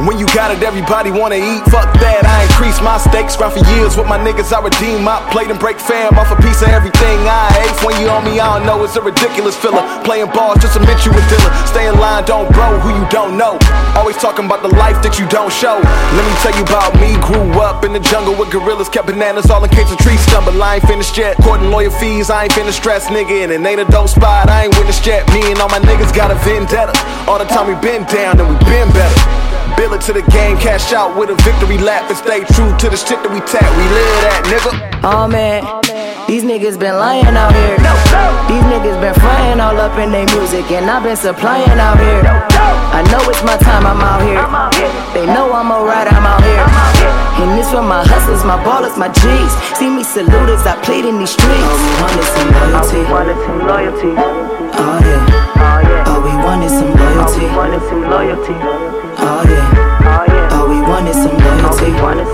When you got it, everybody wanna eat. Fuck that, I increase my stakes. Grind for years with my niggas, I redeem my plate and break fam off a piece of everything I ate. When you on me, I don't know, it's a ridiculous filler. Playing balls just to meet you with dealer. Stay in line, don't bro who you don't know. Always talking about the life that you don't show. Let me tell you about me. Grew up in the jungle with gorillas, kept bananas all in case a tree stumble. I ain't finished yet. Court and lawyer fees, I ain't finished stress, nigga. And it ain't a dope spot, I ain't witnessed yet. Me and all my niggas got a vendetta. All the time we been down and we been better. Bill it to the game, cash out with a victory lap, and stay true to the shit that we tap. We live that, nigga. Oh man, these niggas been lying out here. These niggas been frying all up in their music, and I've been supplying out here. I know it's my time, I'm out here. They know I'm alright, I'm out here. And this for my hustlers, my ballers, my G's. See me salute as I plead in these streets. All we want is some loyalty. Oh yeah. All we want is some loyalty. Oh yeah. All we want is some loyalty.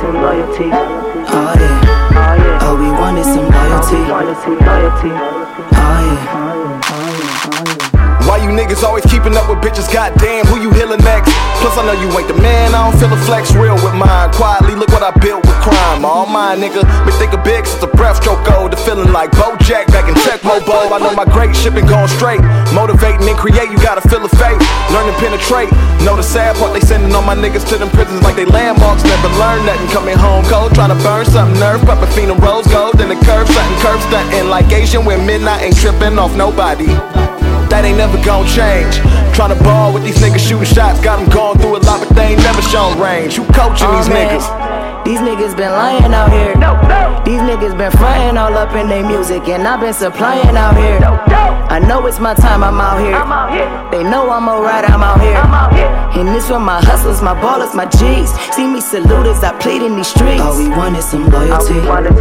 Oh yeah. All we want is some loyalty. Oh yeah. Why you niggas always keeping up with bitches? Goddamn, who you healing next? Plus I know you ain't the man, I don't feel a flex real with mine. Quietly, look what I built with crime. All mine, nigga, been thinking big since the breaststroke old. The feeling like Bojack back in Tecmo Bowl. I know my great shit been going straight. Motivating and create, you gotta feel the faith. Learn to penetrate. Know the sad part, they sending all my niggas to them prisons like they landmarks. Never learn nothing, coming home cold. Trying to burn something, nerve, popping phenom rose gold. Then the curve, something curve stunting like Asian women. I ain't tripping off nobody. That ain't never gon' change. Tryna ball with these niggas shooting shots. Got them going through a lot, but they ain't never shown range. Who coaching these niggas? These niggas been lying out here. These niggas been frying all up in their music, and I've been supplying out here. I know it's my time, I'm out here. They know I'm alright, I'm out here. And this for my hustlers, my ballers, my G's. See me salute as I plead in these streets. All we want is some loyalty.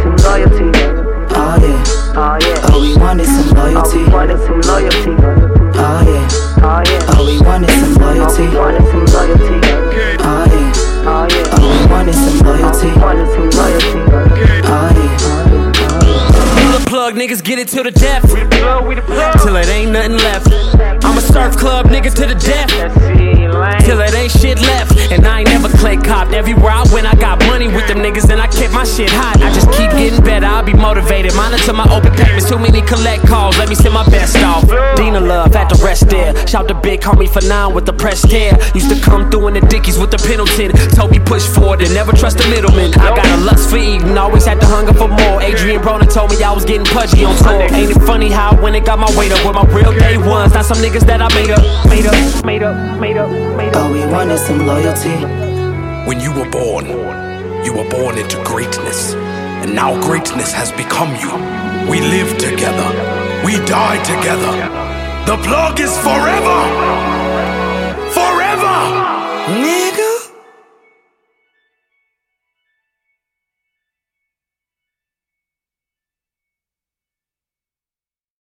Oh yeah. All we want is some loyalty. Oh yeah. All we want is some loyalty. Oh yeah. All we want is some loyalty. Oh yeah. The plug, niggas get it to the death. Till it ain't nothing left. I'm a surf club nigga to the death. Till it ain't shit left. And I ain't never clay copped. Everywhere I went, I got money with them niggas, and I kept my shit hot. I just keep getting better, I'll be motivated. Monitor my open payments, too many collect calls. Let me send my best off. Dina Love at the rest there. Shout to Big Homie for 9 with the press care. Used to come through in the dickies with the Pendleton. Told me push forward and never trust the middleman. I got a lust for eating, always had the hunger for more. Adrian Broner told me I was getting pudgy on tour. Ain't it funny how I went and got my weight up with my real day ones? Not some niggas that I made up. All we want is some loyalty. When you were born into greatness. And now greatness has become you. We live together. We die together. The plug is forever.